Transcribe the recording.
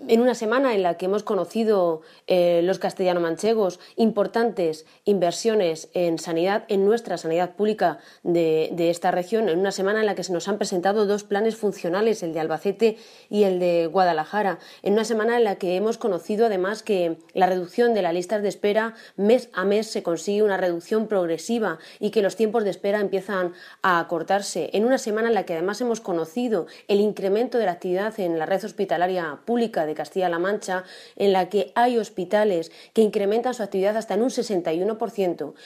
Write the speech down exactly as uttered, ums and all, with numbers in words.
En una semana en la que hemos conocido eh, los castellano-manchegos importantes inversiones en sanidad, en nuestra sanidad pública de, de esta región, en una semana en la que se nos han presentado dos planes funcionales, el de Albacete y el de Guadalajara, en una semana en la que hemos conocido además que la reducción de las listas de espera mes a mes se consigue una reducción progresiva y que los tiempos de espera empiezan a acortarse, en una semana en la que además hemos conocido el incremento de la actividad en la red hospitalaria pública de Castilla-La Mancha, en la que hay hospitales que incrementan su actividad hasta en un sesenta y uno por ciento